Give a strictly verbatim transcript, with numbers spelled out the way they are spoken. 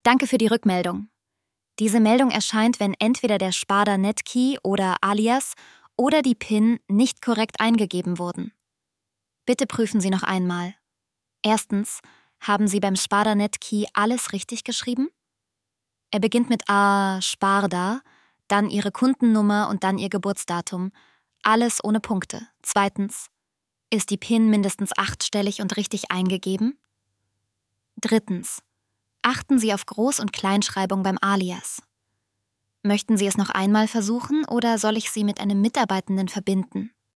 Danke für die Rückmeldung. Diese Meldung erscheint, wenn entweder der Sparda-Netkey oder Alias oder die PIN nicht korrekt eingegeben wurden. Bitte prüfen Sie noch einmal. Erstens, haben Sie beim Sparda-Netkey alles richtig geschrieben? Er beginnt mit A, Sparda, dann Ihre Kundennummer und dann Ihr Geburtsdatum. Alles ohne Punkte. Zweitens, ist die PIN mindestens achtstellig und richtig eingegeben? Drittens, achten Sie auf Groß- und Kleinschreibung beim Alias. Möchten Sie es noch einmal versuchen oder soll ich Sie mit einem Mitarbeitenden verbinden?